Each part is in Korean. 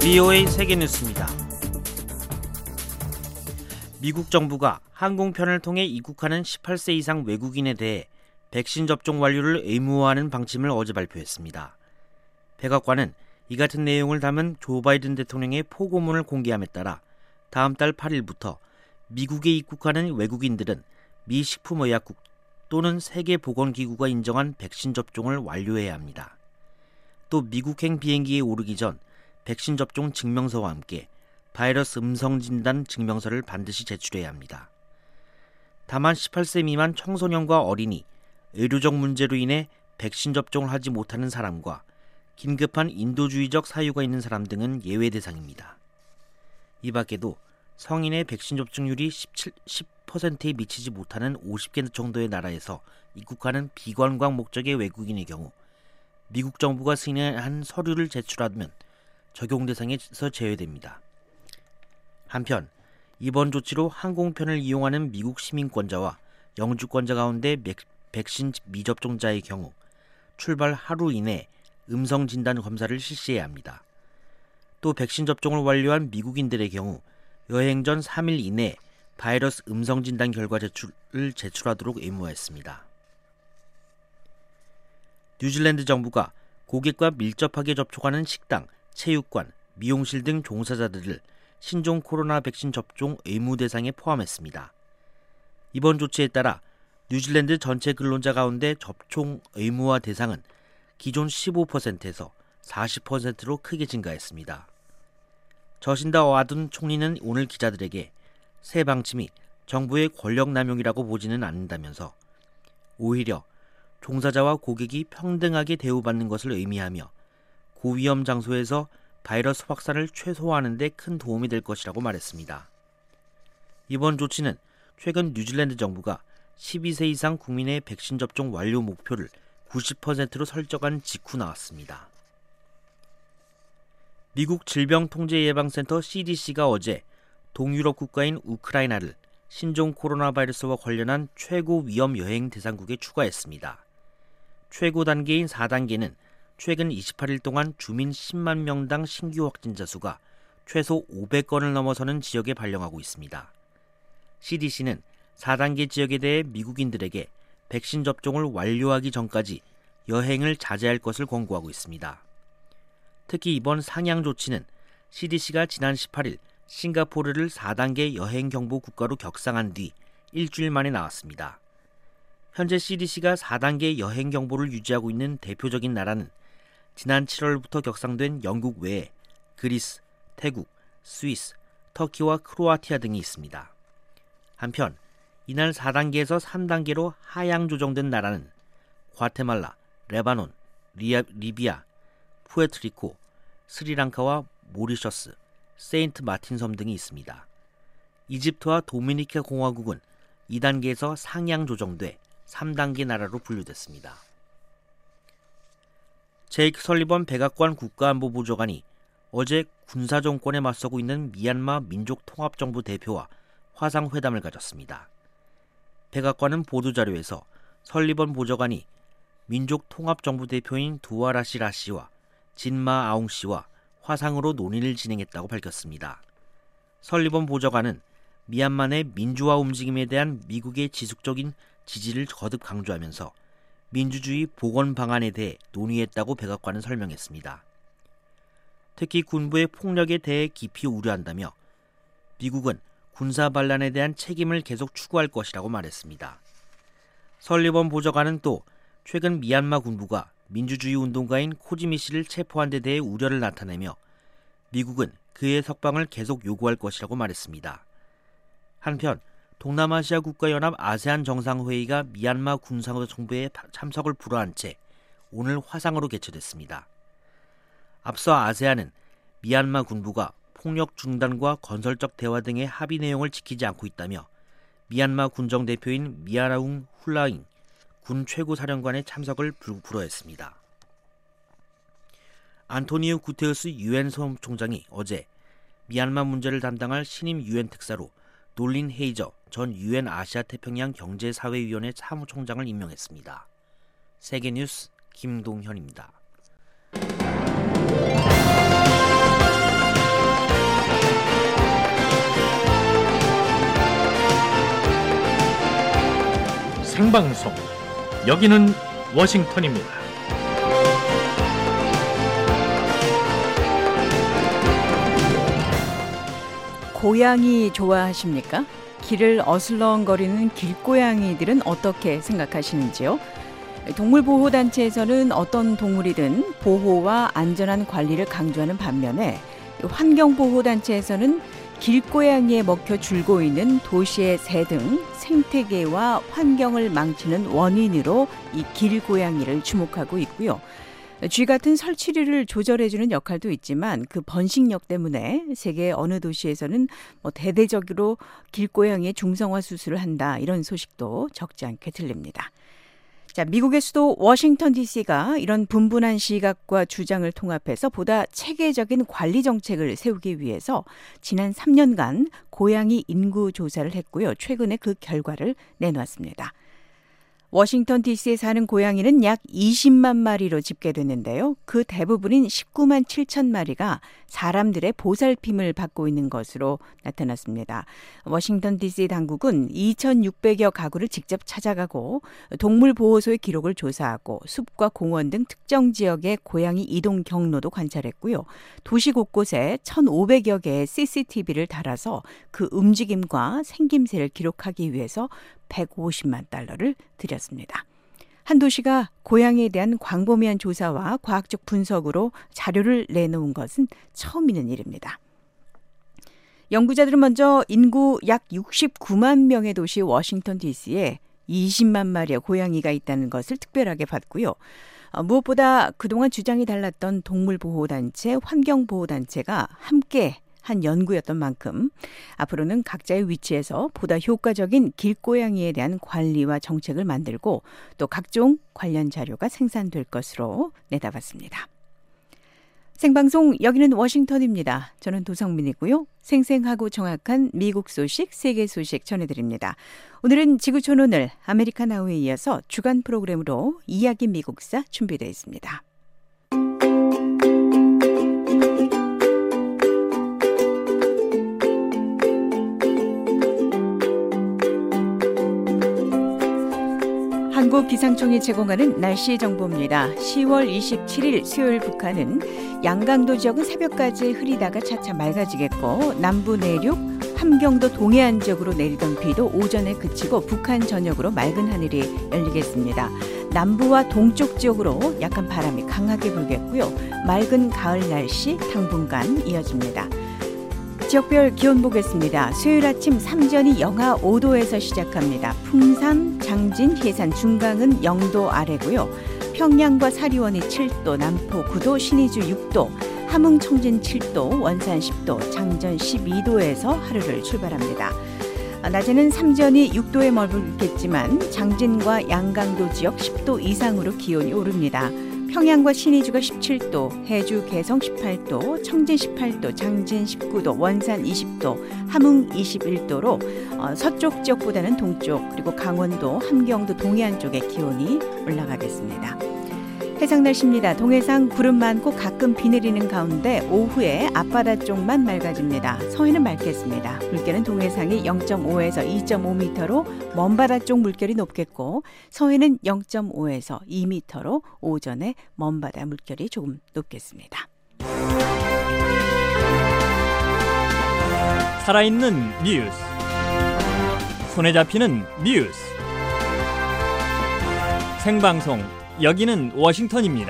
VOA 세계뉴스입니다. 미국 정부가 항공편을 통해 입국하는 18세 이상 외국인에 대해 백신 접종 완료를 의무화하는 방침을 어제 발표했습니다. 백악관은 이 같은 내용을 담은 조 바이든 대통령의 포고문을 공개함에 따라 다음 달 8일부터 미국에 입국하는 외국인들은 미 식품의약국 또는 세계보건기구가 인정한 백신 접종을 완료해야 합니다. 또 미국행 비행기에 오르기 전 백신 접종 증명서와 함께 바이러스 음성 진단 증명서를 반드시 제출해야 합니다. 다만 18세 미만 청소년과 어린이, 의료적 문제로 인해 백신 접종을 하지 못하는 사람과 긴급한 인도주의적 사유가 있는 사람 등은 예외 대상입니다. 이 밖에도 성인의 백신 접종률이 10%에 미치지 못하는 50개 정도의 나라에서 입국하는 비관광 목적의 외국인의 경우 미국 정부가 승인한 서류를 제출하면 적용 대상에서 제외됩니다. 한편 이번 조치로 항공편을 이용하는 미국 시민권자와 영주권자 가운데 백신 미접종자의 경우 출발 하루 이내 음성 진단 검사를 실시해야 합니다. 또 백신 접종을 완료한 미국인들의 경우 여행 전 3일 이내 바이러스 음성 진단 결과 제출을 제출하도록 의무화했습니다. 뉴질랜드 정부가 고객과 밀접하게 접촉하는 식당, 체육관, 미용실 등 종사자들을 신종 코로나 백신 접종 의무 대상에 포함했습니다. 이번 조치에 따라 뉴질랜드 전체 근로자 가운데 접종 의무화 대상은 기존 15%에서 40%로 크게 증가했습니다. 저신다 아든 총리는 오늘 기자들에게 새 방침이 정부의 권력 남용이라고 보지는 않는다면서 오히려 종사자와 고객이 평등하게 대우받는 것을 의미하며 고위험 장소에서 바이러스 확산을 최소화하는 데 큰 도움이 될 것이라고 말했습니다. 이번 조치는 최근 뉴질랜드 정부가 12세 이상 국민의 백신 접종 완료 목표를 90%로 설정한 직후 나왔습니다. 미국 질병통제예방센터 CDC가 어제 동유럽 국가인 우크라이나를 신종 코로나 바이러스와 관련한 최고 위험 여행 대상국에 추가했습니다. 최고 단계인 4단계는 최근 28일 동안 주민 10만 명당 신규 확진자 수가 최소 500건을 넘어서는 지역에 발령하고 있습니다. CDC는 4단계 지역에 대해 미국인들에게 백신 접종을 완료하기 전까지 여행을 자제할 것을 권고하고 있습니다. 특히 이번 상향 조치는 CDC가 지난 18일 싱가포르를 4단계 여행 경보 국가로 격상한 뒤 일주일 만에 나왔습니다. 현재 CDC가 4단계 여행 경보를 유지하고 있는 대표적인 나라는 지난 7월부터 격상된 영국 외에 그리스, 태국, 스위스, 터키와 크로아티아 등이 있습니다. 한편 이날 4단계에서 3단계로 하향 조정된 나라는 과테말라, 레바논, 리비아, 푸에트리코, 스리랑카와 모리셔스, 세인트 마틴 섬 등이 있습니다. 이집트와 도미니카 공화국은 2단계에서 상향 조정돼 3단계 나라로 분류됐습니다. 제이크 설리번 백악관 국가안보보좌관이 어제 군사정권에 맞서고 있는 미얀마 민족통합정부 대표와 화상회담을 가졌습니다. 백악관은 보도자료에서 설리번 보좌관이 민족통합정부 대표인 두아라시 라씨와 진마 아웅 씨와 화상으로 논의를 진행했다고 밝혔습니다. 설리번 보좌관은 미얀마 내 민주화 움직임에 대한 미국의 지속적인 지지를 거듭 강조하면서 민주주의 복원 방안에 대해 논의했다고 백악관은 설명했습니다. 특히 군부의 폭력에 대해 깊이 우려한다며 미국은 군사 반란에 대한 책임을 계속 추구할 것이라고 말했습니다. 설리번 보좌관은 또 최근 미얀마 군부가 민주주의 운동가인 코지미 씨를 체포한 데 대해 우려를 나타내며 미국은 그의 석방을 계속 요구할 것이라고 말했습니다. 한편 동남아시아 국가연합 아세안 정상회의가 미얀마 군사정부의 참석을 불허한 채 오늘 화상으로 개최됐습니다. 앞서 아세안은 미얀마 군부가 폭력 중단과 건설적 대화 등의 합의 내용을 지키지 않고 있다며 미얀마 군정 대표인 미아라웅 훌라잉 군 최고사령관의 참석을 불허했습니다. 안토니오 구테우스 유엔 사무총장이 어제 미얀마 문제를 담당할 신임 유엔 특사로 놀린 헤이저 전 유엔 아시아 태평양 경제사회위원회 사무총장을 임명했습니다. 세계뉴스 김동현입니다. 생방송. 여기는 워싱턴입니다. 고양이 좋아하십니까? 길을 어슬렁거리는 길고양이들은 어떻게 생각하시는지요? 동물보호단체에서는 어떤 동물이든 보호와 안전한 관리를 강조하는 반면에 환경보호단체에서는 길고양이에 먹혀 줄고 있는 도시의 새 등 생태계와 환경을 망치는 원인으로 이 길고양이를 주목하고 있고요. 쥐 같은 설치류를 조절해주는 역할도 있지만 그 번식력 때문에 세계 어느 도시에서는 대대적으로 길고양이의 중성화 수술을 한다, 이런 소식도 적지 않게 들립니다. 자, 미국의 수도 워싱턴 DC가 이런 분분한 시각과 주장을 통합해서 보다 체계적인 관리 정책을 세우기 위해서 지난 3년간 고양이 인구 조사를 했고요. 최근에 그 결과를 내놓았습니다. 워싱턴 DC에 사는 고양이는 약 20만 마리로 집계됐는데요. 그 대부분인 19만 7천 마리가 사람들의 보살핌을 받고 있는 것으로 나타났습니다. 워싱턴 DC 당국은 2,600여 가구를 직접 찾아가고 동물보호소의 기록을 조사하고 숲과 공원 등 특정 지역의 고양이 이동 경로도 관찰했고요. 도시 곳곳에 1,500여 개의 CCTV를 달아서 그 움직임과 생김새를 기록하기 위해서 150만 달러를 들였습니다. 한 도시가 고양이에 대한 광범위한 조사와 과학적 분석으로 자료를 내놓은 것은 처음 있는 일입니다. 연구자들은 먼저 인구 약 69만 명의 도시 워싱턴 DC에 20만 마리의 고양이가 있다는 것을 특별하게 봤고요. 무엇보다 그동안 주장이 달랐던 동물보호단체, 환경보호단체가 함께 한 연구였던 만큼 앞으로는 각자의 위치에서 보다 효과적인 길고양이에 대한 관리와 정책을 만들고 또 각종 관련 자료가 생산될 것으로 내다봤습니다. 생방송 여기는 워싱턴입니다. 저는 도성민이고요. 생생하고 정확한 미국 소식, 세계 소식 전해드립니다. 오늘은 지구촌 오늘 아메리칸 나우에 이어서 주간 프로그램으로 이야기 미국사 준비되어 있습니다. 한국기상청이 제공하는 날씨 정보입니다. 10월 27일 수요일 북한은 양강도 지역은 새벽까지 흐리다가 차차 맑아지겠고 남부 내륙, 함경도 동해안 지역으로 내리던 비도 오전에 그치고 북한 전역으로 맑은 하늘이 열리겠습니다. 남부와 동쪽 지역으로 약간 바람이 강하게 불겠고요. 맑은 가을 날씨 당분간 이어집니다. 지역별 기온 보겠습니다. 수요일 아침 삼전이 영하 5도에서 시작합니다. 풍산, 장진, 해산, 중강은 0도 아래고요. 평양과 사리원이 7도, 남포 9도, 신의주 6도, 함흥, 청진 7도, 원산 10도, 장전 12도에서 하루를 출발합니다. 낮에는 삼전이 6도에 머물겠지만 장진과 양강도 지역 10도 이상으로 기온이 오릅니다. 평양과 신의주가 17도, 해주, 개성 18도, 청진 18도, 장진 19도, 원산 20도, 함흥 21도로 서쪽 지역보다는 동쪽 그리고 강원도, 함경도, 동해안 쪽의 기온이 올라가겠습니다. 해상 날씨입니다. 동해상 구름 많고 가끔 비 내리는 가운데 오후에 앞바다 쪽만 맑아집니다. 서해는 맑겠습니다. 물결은 동해상이 0.5에서 2.5m로 먼바다 쪽 물결이 높겠고 서해는 0.5에서 2m로 오전에 먼바다 물결이 조금 높겠습니다. 살아있는 뉴스, 손에 잡히는 뉴스, 생방송 여기는 워싱턴입니다.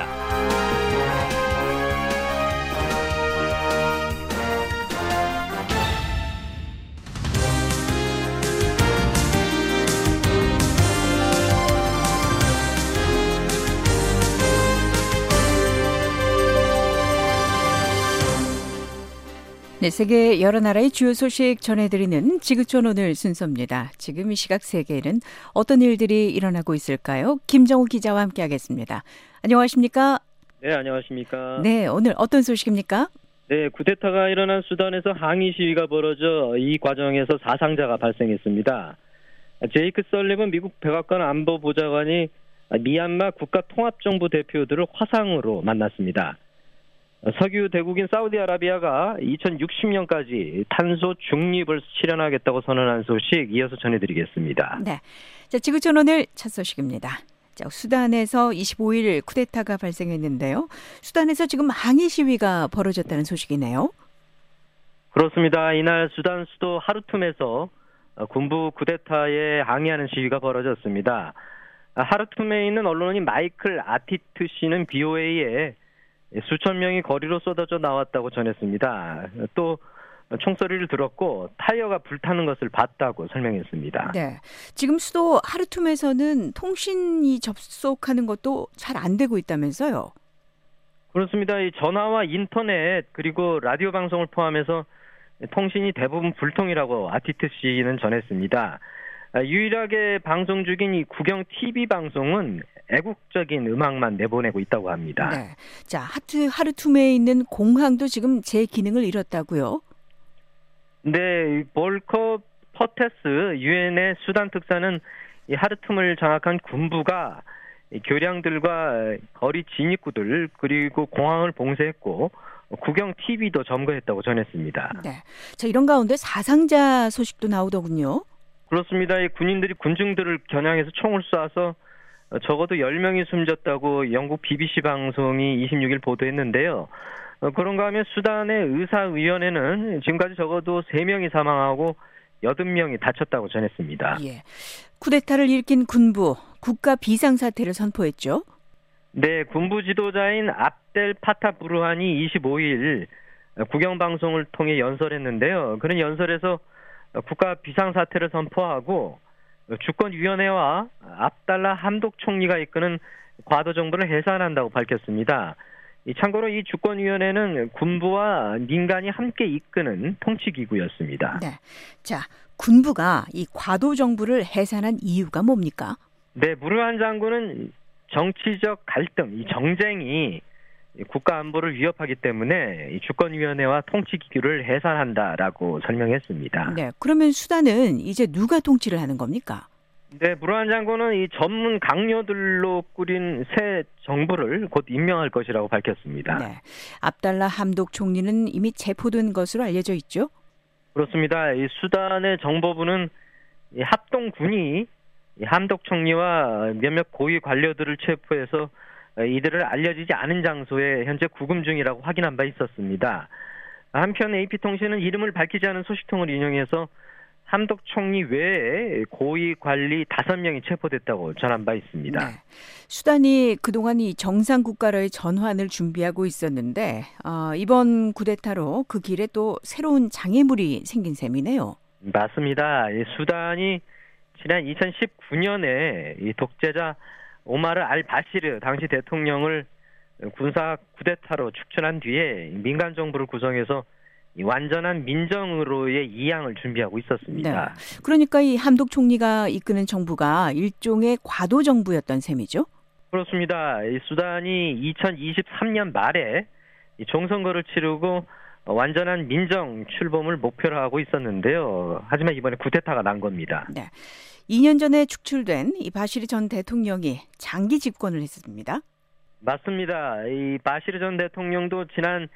네, 세계 여러 나라의 주요 소식 전해드리는 지구촌 오늘 순서입니다. 지금 이 시각 세계에는 어떤 일들이 일어나고 있을까요? 김정우 기자와 함께하겠습니다. 안녕하십니까? 네, 안녕하십니까? 네, 오늘 어떤 소식입니까? 네, 쿠데타가 일어난 수단에서 항의 시위가 벌어져 이 과정에서 사상자가 발생했습니다. 제이크 설리번 미국 백악관 안보보좌관이 미얀마 국가통합정부 대표들을 화상으로 만났습니다. 석유 대국인 사우디아라비아가 2060년까지 탄소 중립을 실현하겠다고 선언한 소식 이어서 전해드리겠습니다. 네. 자, 지구촌 오늘 첫 소식입니다. 자, 수단에서 25일 쿠데타가 발생했는데요. 수단에서 지금 항의 시위가 벌어졌다는 소식이네요. 그렇습니다. 이날 수단 수도 하르툼에서 군부 쿠데타에 항의하는 시위가 벌어졌습니다. 하르툼에 있는 언론인 마이클 아티트 씨는 BOA에 수천 명이 거리로 쏟아져 나왔다고 전했습니다. 또 총소리를 들었고 타이어가 불타는 것을 봤다고 설명했습니다. 네. 지금 수도 하르툼에서는 통신이 접속하는 것도 잘 안 되고 있다면서요? 그렇습니다. 이 전화와 인터넷 그리고 라디오 방송을 포함해서 통신이 대부분 불통이라고 아티트 씨는 전했습니다. 유일하게 방송 중인 이 국영 TV 방송은 애국적인 음악만 내보내고 있다고 합니다. 네. 자, 하르툼에 있는 공항도 지금 제 기능을 잃었다고요? 네, 볼커 퍼테스 유엔의 수단 특사는 이 하르툼을 장악한 군부가 교량들과 거리 진입구들 그리고 공항을 봉쇄했고 국영 TV도 점거했다고 전했습니다. 네. 자, 이런 가운데 사상자 소식도 나오더군요. 그렇습니다. 이 군인들이 군중들을 겨냥해서 총을 쏴서 적어도 10명이 숨졌다고 영국 BBC 방송이 26일 보도했는데요. 그런가 하면 수단의 의사위원회는 지금까지 적어도 3명이 사망하고 80명이 다쳤다고 전했습니다. 예. 쿠데타를 일으킨 군부, 국가 비상사태를 선포했죠. 네, 군부 지도자인 압델 파타 부르한이 25일 국영방송을 통해 연설했는데요. 그런 연설에서 국가 비상사태를 선포하고 주권위원회와 압달라 함독 총리가 이끄는 과도정부를 해산한다고 밝혔습니다. 참고로 이 주권위원회는 군부와 민간이 함께 이끄는 통치기구였습니다. 네. 자, 군부가 이 과도정부를 해산한 이유가 뭡니까? 네, 부르한 장군은 정치적 갈등, 이 정쟁이 국가 안보를 위협하기 때문에 이 주권위원회와 통치기구를 해산한다라고 설명했습니다. 네, 그러면 수단은 이제 누가 통치를 하는 겁니까? 네, 부르한 장군은 이 전문 강요들로 꾸린 새 정부를 곧 임명할 것이라고 밝혔습니다. 네, 압달라 함독 총리는 이미 체포된 것으로 알려져 있죠? 그렇습니다. 이 수단의 정보부는 이 합동군이 이 함독 총리와 몇몇 고위 관료들을 체포해서 이들을 알려지지 않은 장소에 현재 구금 중이라고 확인한 바 있었습니다. 한편 AP통신은 이름을 밝히지 않은 소식통을 인용해서 함독 총리 외에 고위 관리 5명이 체포됐다고 전한 바 있습니다. 네. 수단이 그동안 이 정상 국가로의 전환을 준비하고 있었는데 이번 쿠데타로 그 길에 또 새로운 장애물이 생긴 셈이네요. 맞습니다. 이 수단이 지난 2019년에 이 독재자 오마르 알 바시르 당시 대통령을 군사 쿠데타로 축출한 뒤에 민간 정부를 구성해서 완전한 민정으로의 이양을 준비하고 있었습니다. 네. 그러니까 이 함독 총리가 이끄는 정부가 일종의 과도 정부였던 셈이죠? 그렇습니다. 이 수단이 2023년 말에 이 총선거를 치르고 완전한 민정 출범을 목표로 하고 있었는데요. 하지만 이번에 쿠데타가 난 겁니다. 네. 2년 전에 축출된 이 바시르 전 대통령이 장기 집권을 했습니다. 맞습니다. 이 바시르 전 대통령도 지난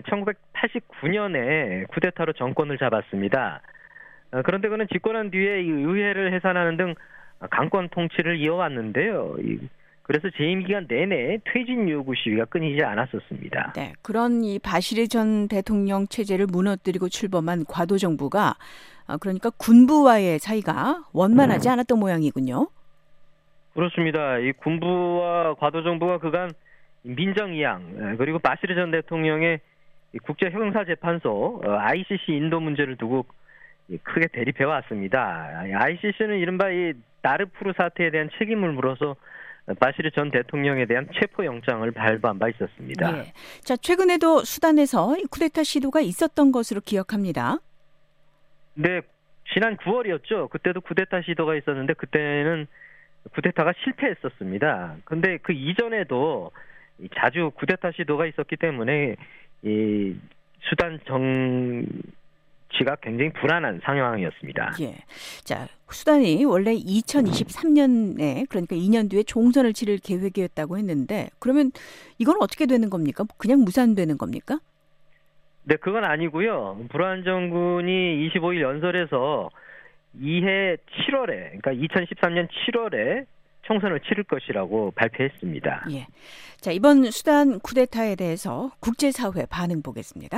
1989년에 쿠데타로 정권을 잡았습니다. 그런데 그는 집권한 뒤에 이 의회를 해산하는 등 강권 통치를 이어왔는데요. 그래서 재임 기간 내내 퇴진 요구 시위가 끊이지 않았었습니다. 네, 그런 이 바시르 전 대통령 체제를 무너뜨리고 출범한 과도 정부가 그러니까 군부와의 사이가 원만하지 않았던 모양이군요. 그렇습니다. 이 군부와 과도 정부가 그간 민정이양 그리고 바시르 전 대통령의 국제형사재판소 ICC 인도 문제를 두고 크게 대립해 왔습니다. ICC는 이른바 이 나르푸르 사태에 대한 책임을 물어서 바시르 전 대통령에 대한 체포영장을 발부한 바 있었습니다. 예. 자, 최근에도 수단에서 쿠데타 시도가 있었던 것으로 기억합니다. 네, 지난 9월이었죠. 그때도 쿠데타 시도가 있었는데 그때는 쿠데타가 실패했었습니다. 근데 그 이전에도 자주 쿠데타 시도가 있었기 때문에 이 수단 수치가 굉장히 불안한 상황이었습니다. 예. 자, 수단이 원래 2023년에 그러니까 2년 뒤에 총선을 치를 계획이었다고 했는데 그러면 이건 어떻게 되는 겁니까? 그냥 무산되는 겁니까? 네, 그건 아니고요. 불안 정군이 25일 연설에서 이해 7월에, 그러니까 2013년 7월에 총선을 치를 것이라고 발표했습니다. 예. 자, 이번 수단 쿠데타에 대해서 국제사회 반응 보겠습니다.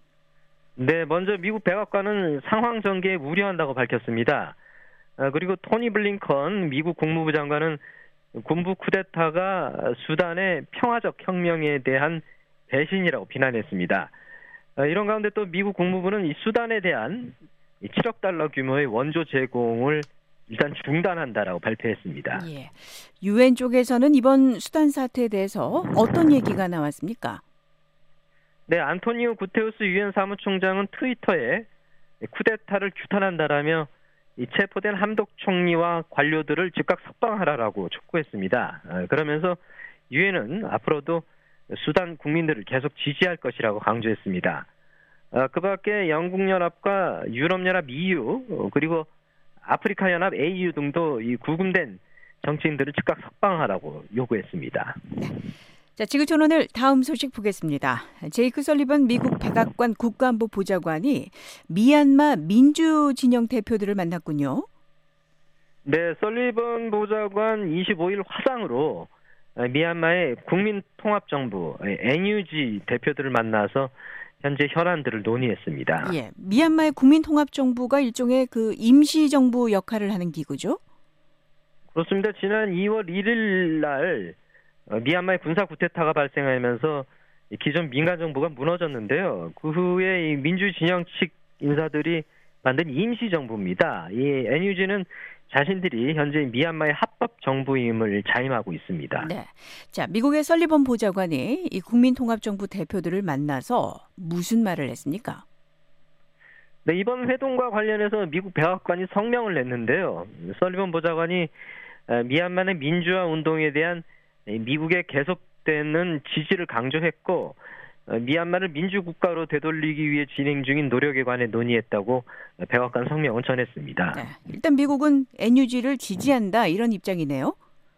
네, 먼저 미국 백악관은 상황 전개에 우려한다고 밝혔습니다. 그리고 토니 블링컨 미국 국무부 장관은 군부 쿠데타가 수단의 평화적 혁명에 대한 배신이라고 비난했습니다. 이런 가운데 또 미국 국무부는 이 수단에 대한 7억 달러 규모의 원조 제공을 일단 중단한다라고 발표했습니다. 예. 유엔 쪽에서는 이번 수단 사태에 대해서 어떤 얘기가 나왔습니까? 네, 안토니오 구테우스 유엔 사무총장은 트위터에 쿠데타를 규탄한다라며 이 체포된 함독 총리와 관료들을 즉각 석방하라라고 촉구했습니다. 그러면서 유엔은 앞으로도 수단 국민들을 계속 지지할 것이라고 강조했습니다. 그 밖에 영국연합과 유럽연합 EU 그리고 아프리카연합 AU 등도 이 구금된 정치인들을 즉각 석방하라고 요구했습니다. 네. 자, 지구촌 오늘 다음 소식 보겠습니다. 제이크 설리번 미국 백악관 국가안보 보좌관이 미얀마 민주진영 대표들을 만났군요. 네, 설리번 보좌관 25일 화상으로 미얀마의 국민통합정부 NUG 대표들을 만나서 현재 현안들을 논의했습니다. 예, 미얀마의 국민통합정부가 일종의 그 임시정부 역할을 하는 기구죠? 그렇습니다. 지난 2월 1일 날 미얀마의 군사 쿠데타가 발생하면서 기존 민간정부가 무너졌는데요. 그 후에 이 민주진영 측 인사들이 만든 임시정부입니다. 이 NUG는 자신들이 현재 미얀마의 합법 정부임을 자임하고 있습니다. 네. 자, 미국의 설리번 보좌관이 이 국민통합정부 대표들을 만나서 무슨 말을 했습니까? 네, 이번 회동과 관련해서 미국 백악관이 성명을 냈는데요. 설리번 보좌관이 미얀마의 민주화 운동에 대한 미국의 계속되는 지지를 강조했고 미얀마를 민주국가로 되돌리기 위해 진행 중인 노력에 관해 논의했다고 백악관 성명은 전했습니다. 네, 일단 미국은 NUG를 지지한다 이런 입장이네요.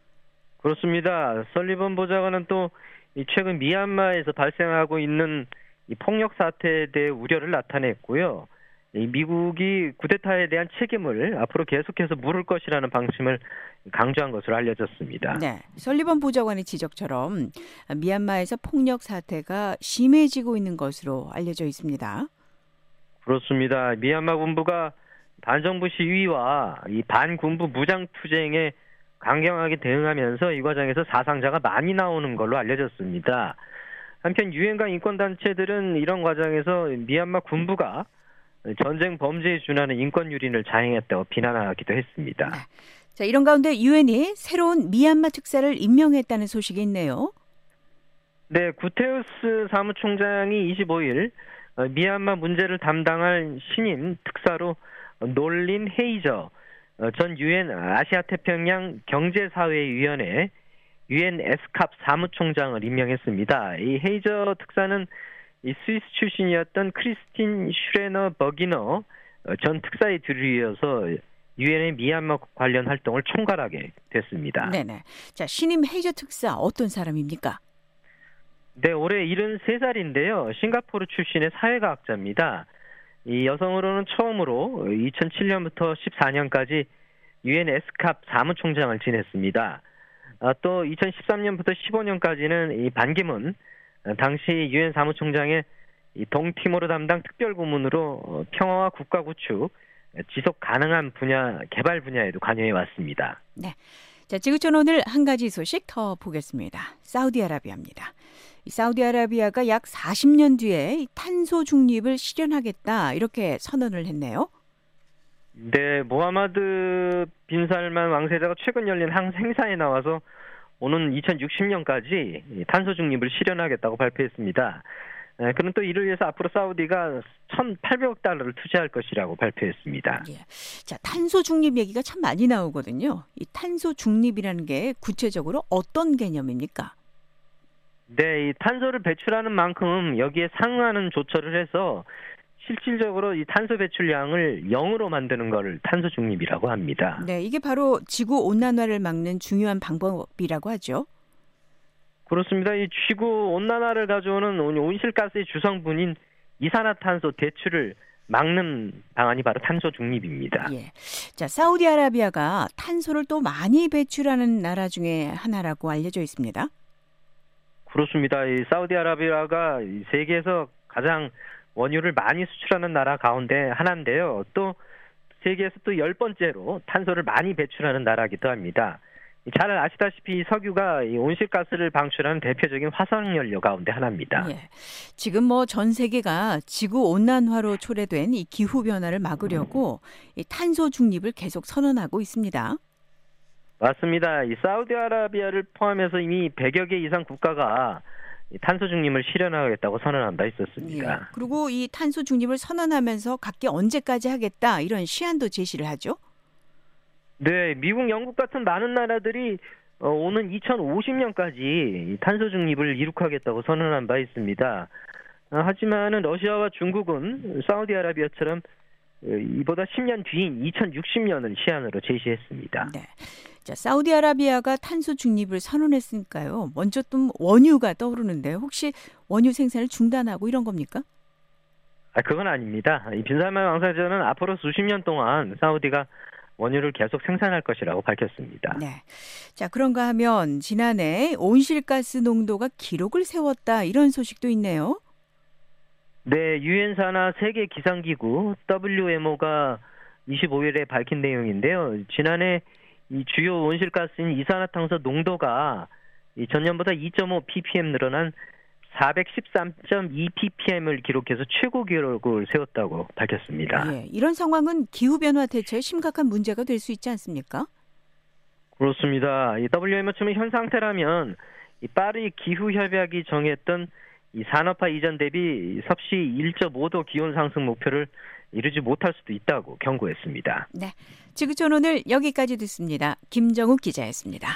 그렇습니다. 설리번 보좌관은 또 최근 미얀마에서 발생하고 있는 이 폭력 사태에 대해 우려를 나타냈고요. 미국이 쿠데타에 대한 책임을 앞으로 계속해서 물을 것이라는 방침을 강조한 것으로 알려졌습니다. 네, 설리번 보좌관의 지적처럼 미얀마에서 폭력 사태가 심해지고 있는 것으로 알려져 있습니다. 그렇습니다. 미얀마 군부가 반정부 시위와 이 반군부 무장 투쟁에 강경하게 대응하면서 이 과정에서 사상자가 많이 나오는 걸로 알려졌습니다. 한편 유엔과 인권단체들은 이런 과정에서 미얀마 군부가 전쟁 범죄에 준하는 인권 유린을 자행했다고 비난하기도 했습니다. 네. 자, 이런 가운데 유엔이 새로운 미얀마 특사를 임명했다는 소식이 있네요. 네, 구테우스 사무총장이 25일 미얀마 문제를 담당할 신임 특사로 놀린 헤이저 전 유엔 아시아태평양 경제사회위원회 유엔 에스캅 사무총장을 임명했습니다. 이 헤이저 특사는 이 스위스 출신이었던 크리스틴 슈레너 버기너 전 특사에 들이어서 유엔의 미얀마 관련 활동을 총괄하게 됐습니다. 네네. 자, 신임 헤이저 특사 어떤 사람입니까? 네, 올해 73살인데요. 싱가포르 출신의 사회과학자입니다. 이 여성으로는 처음으로 2007년부터 14년까지 유엔 에스캅 사무총장을 지냈습니다. 또 2013년부터 15년까지는 이 반기문 당시 유엔 사무총장의 이 동티모르 담당 특별고문으로 평화와 국가 구축, 지속 가능한 분야 개발 분야에도 관여해 왔습니다. 네. 자, 지구촌 오늘 한 가지 소식 더 보겠습니다. 사우디아라비아입니다. 이 사우디아라비아가 약 40년 뒤에 탄소 중립을 실현하겠다 이렇게 선언을 했네요. 네, 모하마드 빈 살만 왕세자가 최근 열린 한 행사에 나와서 오는 2060년까지 탄소 중립을 실현하겠다고 발표했습니다. 그는 또 이를 위해서 앞으로 사우디가 1,800억 달러를 투자할 것이라고 발표했습니다. 예. 자, 탄소 중립 얘기가 참 많이 나오거든요. 이 탄소 중립이라는 게 구체적으로 어떤 개념입니까? 네, 이 탄소를 배출하는 만큼 여기에 상응하는 조처를 해서 실질적으로 이 탄소 배출량을 0으로 만드는 걸 탄소 중립이라고 합니다. 네, 이게 바로 지구 온난화를 막는 중요한 방법이라고 하죠. 그렇습니다. 이 지구 온난화를 가져오는 온실가스의 주성분인 이산화탄소 대출을 막는 방안이 바로 탄소 중립입니다. 예. 자, 사우디아라비아가 탄소를 또 많이 배출하는 나라 중에 하나라고 알려져 있습니다. 그렇습니다. 이 사우디아라비아가 세계에서 가장 원유를 많이 수출하는 나라 가운데 하나인데요. 또 세계에서 또 10번째로 탄소를 많이 배출하는 나라이기도 합니다. 잘 아시다시피 석유가 이 온실가스를 방출하는 대표적인 화석연료 가운데 하나입니다. 예. 지금 뭐 전 세계가 지구 온난화로 초래된 이 기후 변화를 막으려고 이 탄소 중립을 계속 선언하고 있습니다. 맞습니다. 이 사우디아라비아를 포함해서 이미 100여 개 이상 국가가 이 탄소 중립을 실현하겠다고 선언한 바 있었습니다. 예. 그리고 이 탄소 중립을 선언하면서 각기 언제까지 하겠다 이런 시한도 제시를 하죠. 네, 미국, 영국 같은 많은 나라들이 오는 2050년까지 탄소 중립을 이룩하겠다고 선언한 바 있습니다. 하지만은 러시아와 중국은 사우디아라비아처럼 이보다 10년 뒤인 2060년을 시한으로 제시했습니다. 네. 자, 사우디아라비아가 탄소 중립을 선언했으니까요. 먼저 또 원유가 떠오르는데 혹시 원유 생산을 중단하고 이런 겁니까? 그건 아닙니다. 이 빈살만 왕사자는 앞으로 수십 년 동안 사우디가 원유를 계속 생산할 것이라고 밝혔습니다. 네. 자, 그런가 하면 지난해 온실가스 농도가 기록을 세웠다 이런 소식도 있네요. 네, 유엔사나 세계 기상기구 WMO가 25일에 밝힌 내용인데요. 지난해 이 주요 온실가스인 이산화탄소 농도가 이 전년보다 2.5 ppm 늘어난 413.2 ppm을 기록해서 최고 기록을 세웠다고 밝혔습니다. 예, 이런 상황은 기후변화 대처에 심각한 문제가 될 수 있지 않습니까? 그렇습니다. 이 WMO처럼 현 상태라면 이 파리 기후협약이 정했던 이 산업화 이전 대비 섭씨 1.5도 기온 상승 목표를 이루지 못할 수도 있다고 경고했습니다. 네, 지구촌 오늘 여기까지 듣습니다. 김정욱 기자였습니다.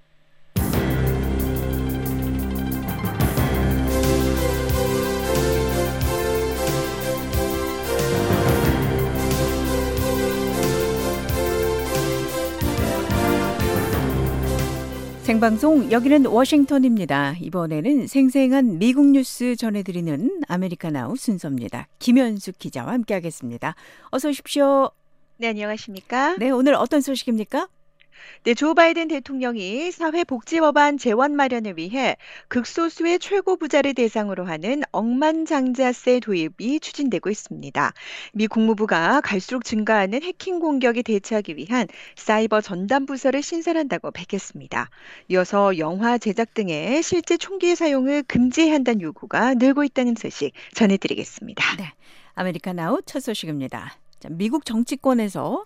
생방송 여기는 워싱턴입니다. 이번에는 생생한 미국 뉴스 전해드리는 아메리카나우 순서입니다. 김현숙 기자와 함께하겠습니다. 어서 오십시오. 네, 안녕하십니까? 네, 오늘 어떤 소식입니까? 네, 조 바이든 대통령이 사회복지법안 재원 마련을 위해 극소수의 최고 부자를 대상으로 하는 억만장자세 도입이 추진되고 있습니다. 미 국무부가 갈수록 증가하는 해킹 공격에 대처하기 위한 사이버 전담 부서를 신설한다고 밝혔습니다. 이어서 영화 제작 등의 실제 총기의 사용을 금지해야 한다는 요구가 늘고 있다는 소식 전해드리겠습니다. 네, 아메리카나우 첫 소식입니다. 자, 미국 정치권에서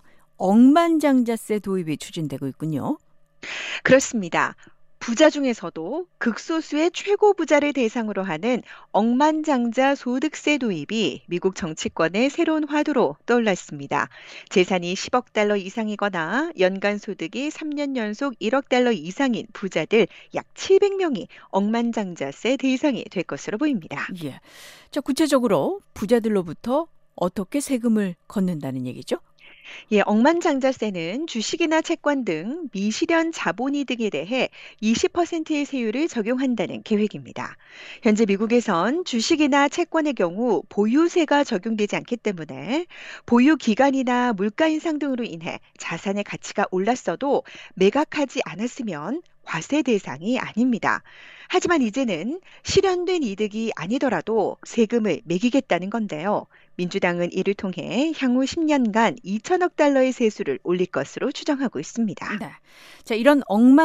억만장자세 도입이 추진되고 있군요. 그렇습니다. 부자 중에서도 극소수의 최고 부자를 대상으로 하는 억만장자 소득세 도입이 미국 정치권의 새로운 화두로 떠올랐습니다. 재산이 10억 달러 이상이거나 연간 소득이 3년 연속 1억 달러 이상인 부자들 약 700명이 억만장자세 대상이 될 것으로 보입니다. 예. 자, 구체적으로 부자들로부터 어떻게 세금을 걷는다는 얘기죠? 예, 억만장자세는 주식이나 채권 등 미실현 자본이득에 대해 20%의 세율을 적용한다는 계획입니다. 현재 미국에선 주식이나 채권의 경우 보유세가 적용되지 않기 때문에 보유 기간이나 물가 인상 등으로 인해 자산의 가치가 올랐어도 매각하지 않았으면 과세 대상이 아닙니다. 하지만 이제는 실현된 이득이 아니더라도 세금을 매기겠다는 건데요. 민주당은 이를 통해 향후 10년간 2천억 달러의 세수를 올릴 것으로 추정하고 있습니다. 네. 자, 이런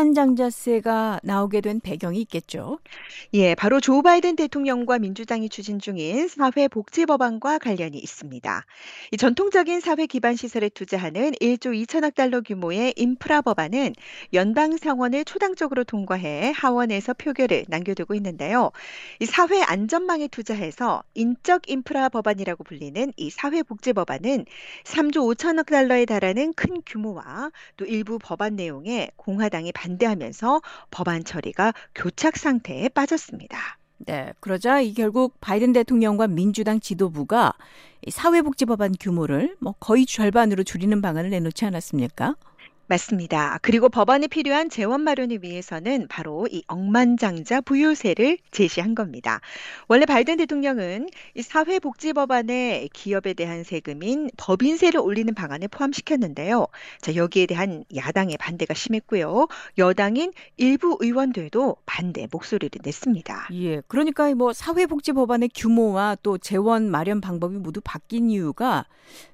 억만장자세가 나오게 된 배경이 있겠죠. 예, 바로 조 바이든 대통령과 민주당이 추진 중인 사회복지법안과 관련이 있습니다. 이 전통적인 사회 기반 시설에 투자하는 1조 2천억 달러 규모의 인프라 법안은 연방 상원을 초당적으로 통과해 하원에서 표결을 남겨두고 있는데요. 이 사회 안전망에 투자해서 인적 인프라 법안이라고 불리는 이 사회복지법안은 3조 5천억 달러에 달하는 큰 규모와 또 일부 법안 내용에 공화당이 반대하면서 법안 처리가 교착 상태에 빠졌습니다. 네, 그러자 결국 바이든 대통령과 민주당 지도부가 이 사회복지법안 규모를 거의 절반으로 줄이는 방안을 내놓지 않았습니까? 맞습니다. 그리고 법안에 필요한 재원 마련을 위해서는 바로 이 억만장자 부유세를 제시한 겁니다. 원래 바이든 대통령은 이 사회복지법안에 기업에 대한 세금인 법인세를 올리는 방안에 포함시켰는데요. 자, 여기에 대한 야당의 반대가 심했고요. 여당인 일부 의원들도 반대 목소리를 냈습니다. 예, 그러니까 사회복지법안의 규모와 또 재원 마련 방법이 모두 바뀐 이유가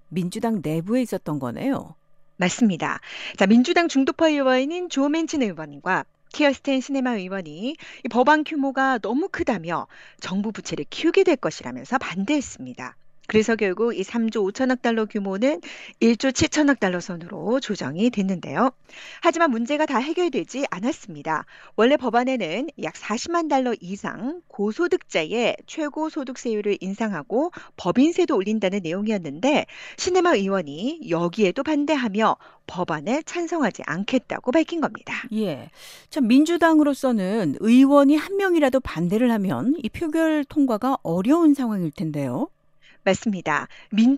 민주당 내부에 있었던 거네요. 맞습니다. 자, 민주당 중도파 의원인 조 맨친 의원과 키어스텐 시네마 의원이 이 법안 규모가 너무 크다며 정부 부채를 키우게 될 것이라면서 반대했습니다. 그래서 결국 이 3조 5천억 달러 규모는 1조 7천억 달러 선으로 조정이 됐는데요. 하지만 문제가 다 해결되지 않았습니다. 원래 법안에는 약 40만 달러 이상 고소득자의 최고 소득세율을 인상하고 법인세도 올린다는 내용이었는데 시네마 의원이 여기에도 반대하며 법안에 찬성하지 않겠다고 밝힌 겁니다. 예, 참 민주당으로서는 의원이 한 명이라도 반대를 하면 이 표결 통과가 어려운 상황일 텐데요. 맞습니다.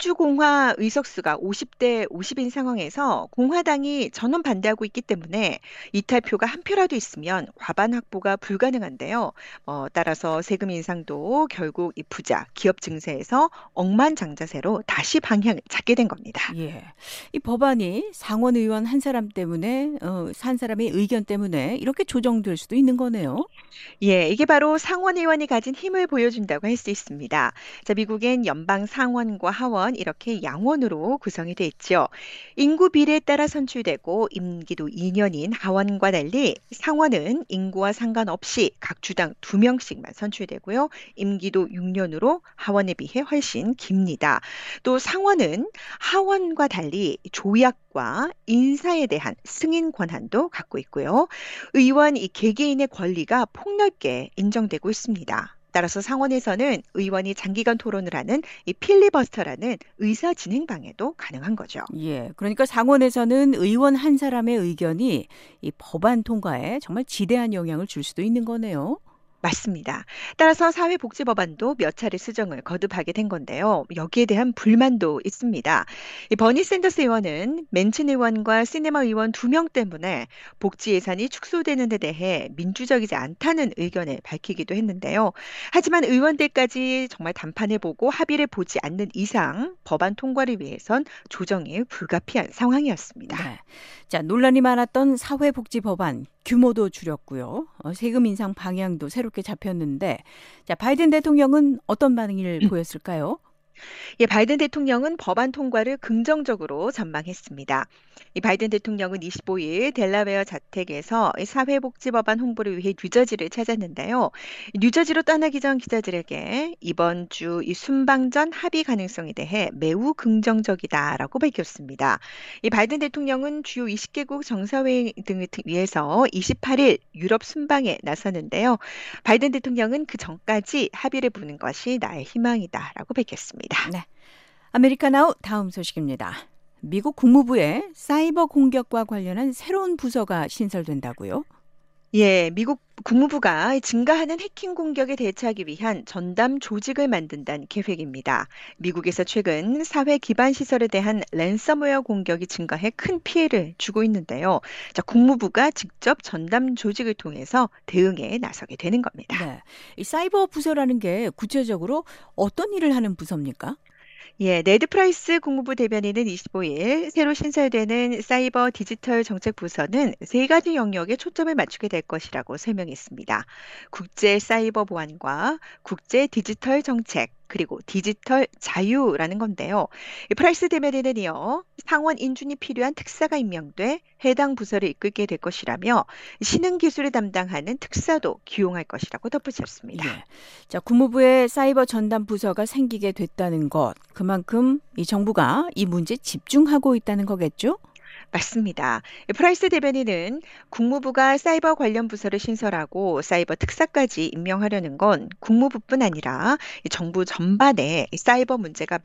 민주공화 의석수가 50대 50인 상황에서 공화당이 전원 반대하고 있기 때문에 이탈표가 한 표라도 있으면 과반 확보가 불가능한데요. 따라서 세금 인상도 결국 이 부자, 기업 증세에서 억만장자세로 다시 방향을 잡게 된 겁니다. 예, 이 법안이 상원 의원 한 사람 때문에, 한 사람의 의견 때문에 이렇게 조정될 수도 있는 거네요. 예, 이게 바로 상원 의원이 가진 힘을 보여준다고 할 수 있습니다. 자, 미국엔 연방 상원과 하원 이렇게 양원으로 구성이 돼 있죠. 인구 비례에 따라 선출되고 임기도 2년인 하원과 달리 상원은 인구와 상관없이 각 주당 2명씩만 선출되고요. 임기도 6년으로 하원에 비해 훨씬 깁니다. 또 상원은 하원과 달리 조약과 인사에 대한 승인 권한도 갖고 있고요. 의원 이 개개인의 권리가 폭넓게 인정되고 있습니다. 따라서 상원에서는 의원이 장기간 토론을 하는 이 필리버스터라는 의사 진행 방해도 가능한 거죠. 예, 그러니까 상원에서는 의원 한 사람의 의견이 이 법안 통과에 정말 지대한 영향을 줄 수도 있는 거네요. 맞습니다. 따라서 사회복지법안도 몇 차례 수정을 거듭하게 된 건데요. 여기에 대한 불만도 있습니다. 이 버니 샌더스 의원은 맨친 의원과 시네마 의원 2명 때문에 복지 예산이 축소되는 데 대해 민주적이지 않다는 의견을 밝히기도 했는데요. 하지만 의원들까지 정말 담판해보고 합의를 보지 않는 이상 법안 통과를 위해선 조정이 불가피한 상황이었습니다. 네. 자, 논란이 많았던 사회복지법안 규모도 줄였고요. 세금 인상 방향도 새롭게 잡혔는데, 자, 바이든 대통령은 어떤 반응을 보였을까요? 예, 바이든 대통령은 법안 통과를 긍정적으로 전망했습니다. 이 바이든 대통령은 25일 델라웨어 자택에서 사회복지법안 홍보를 위해 뉴저지를 찾았는데요. 뉴저지로 떠나기 전 기자들에게 이번 주 이 순방전 합의 가능성에 대해 매우 긍정적이다라고 밝혔습니다. 이 바이든 대통령은 주요 20개국 정상회의 등을 위해서 28일 유럽 순방에 나서는데요. 바이든 대통령은 그 전까지 합의를 보는 것이 나의 희망이다라고 밝혔습니다. 네, 아메리카나우 다음 소식입니다. 미국 국무부에 사이버 공격과 관련한 새로운 부서가 신설된다고요? 예, 미국 국무부가 증가하는 해킹 공격에 대처하기 위한 전담 조직을 만든다는 계획입니다. 미국에서 최근 사회 기반 시설에 대한 랜섬웨어 공격이 증가해 큰 피해를 주고 있는데요. 자, 국무부가 직접 전담 조직을 통해서 대응에 나서게 되는 겁니다. 네, 이 사이버 부서라는 게 구체적으로 어떤 일을 하는 부서입니까? 예, 네드 프라이스 국무부 대변인은 25일 새로 신설되는 사이버 디지털 정책 부서는 세 가지 영역에 초점을 맞추게 될 것이라고 설명했습니다. 국제 사이버 보안과 국제 디지털 정책, 그리고 디지털 자유라는 건데요. 이 프라이스 대변인은요, 상원 인준이 필요한 특사가 임명돼 해당 부서를 이끌게 될 것이라며 신흥 기술을 담당하는 특사도 기용할 것이라고 덧붙였습니다. 예. 자, 국무부에 사이버 전담 부서가 생기게 됐다는 것, 그만큼 이 정부가 이 문제에 집중하고 있다는 거겠죠? 맞습니다. 프라이스 대변인은 국무부가 사이버 관련 부서를 신설하고 사이버 특사까지 임명하려는 건 국무부뿐 아니라 이 정부 전반에 이 사이버 문제가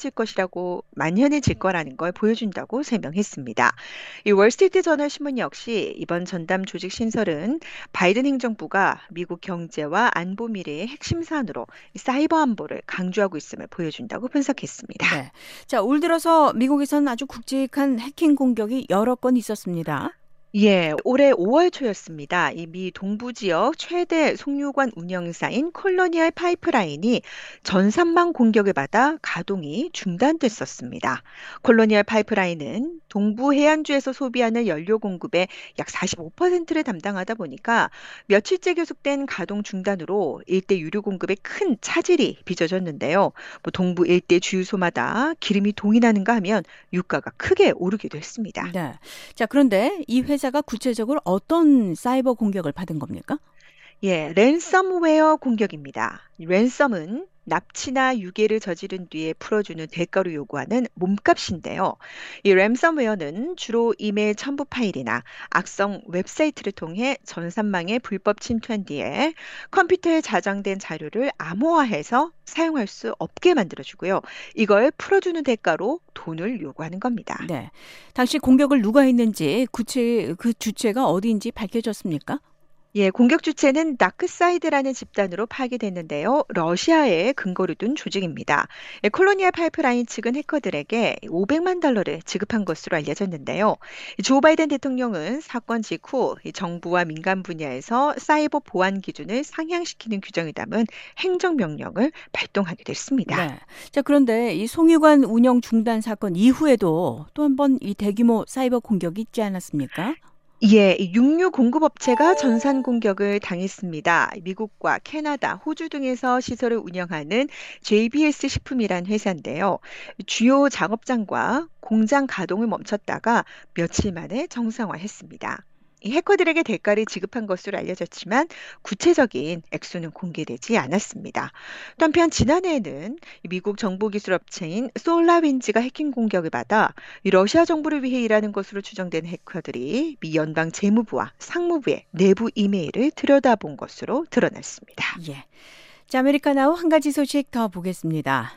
만연해질 거라는 걸 보여준다고 설명했습니다. 이 월스트리트 저널 신문 역시 이번 전담 조직 신설은 바이든 행정부가 미국 경제와 안보 미래의 핵심 사안으로 이 사이버 안보를 강조하고 있음을 보여준다고 분석했습니다. 네. 자, 올 들어서 미국에서는 아주 굵직한 해킹 공격이 여러 건 있었습니다. 예, 올해 5월 초였습니다. 이 미 동부 지역 최대 송유관 운영사인 콜로니얼 파이프라인이 전산망 공격을 받아 가동이 중단됐었습니다. 콜로니얼 파이프라인은 동부 해안주에서 소비하는 연료 공급의 약 45%를 담당하다 보니까 며칠째 계속된 가동 중단으로 일대 유류 공급에 큰 차질이 빚어졌는데요. 동부 일대 주유소마다 기름이 동인하는가 하면 유가가 크게 오르기도 했습니다. 네. 자, 그런데 이 회사가 구체적으로 어떤 사이버 공격을 받은 겁니까? 예, 랜섬웨어 공격입니다. 이 랜섬은 납치나 유괴를 저지른 뒤에 풀어주는 대가로 요구하는 몸값인데요. 이 랜섬웨어는 주로 이메일 첨부 파일이나 악성 웹사이트를 통해 전산망에 불법 침투한 뒤에 컴퓨터에 저장된 자료를 암호화해서 사용할 수 없게 만들어주고요. 이걸 풀어주는 대가로 돈을 요구하는 겁니다. 네. 당시 공격을 누가 했는지 그 주체가 어디인지 밝혀졌습니까? 예, 공격 주체는 다크사이드라는 집단으로 파악됐는데요. 러시아에 근거를 둔 조직입니다. 예, 콜로니얼 파이프라인 측은 해커들에게 $500만 지급한 것으로 알려졌는데요. 조 바이든 대통령은 사건 직후 이 정부와 민간 분야에서 사이버 보안 기준을 상향시키는 규정을 담은 행정명령을 발동하게 됐습니다. 네. 자, 그런데 이 송유관 운영 중단 사건 이후에도 또 한 번 이 대규모 사이버 공격이 있지 않았습니까? 예, 이 육류 공급업체가 전산 공격을 당했습니다. 미국과 캐나다, 호주 등에서 시설을 운영하는 JBS 식품이란 회사인데요. 주요 작업장과 공장 가동을 멈췄다가 며칠 만에 정상화했습니다. 이 해커들에게 대가를 지급한 것으로 알려졌지만 구체적인 액수는 공개되지 않았습니다. 또 한편 지난해에는 미국 정보기술업체인 솔라윈즈가 해킹 공격을 받아 이 러시아 정부를 위해 일하는 것으로 추정되는 해커들이 미 연방 재무부와 상무부의 내부 이메일을 들여다본 것으로 드러났습니다. 예. 자, 아메리카나우 한 가지 소식 더 보겠습니다.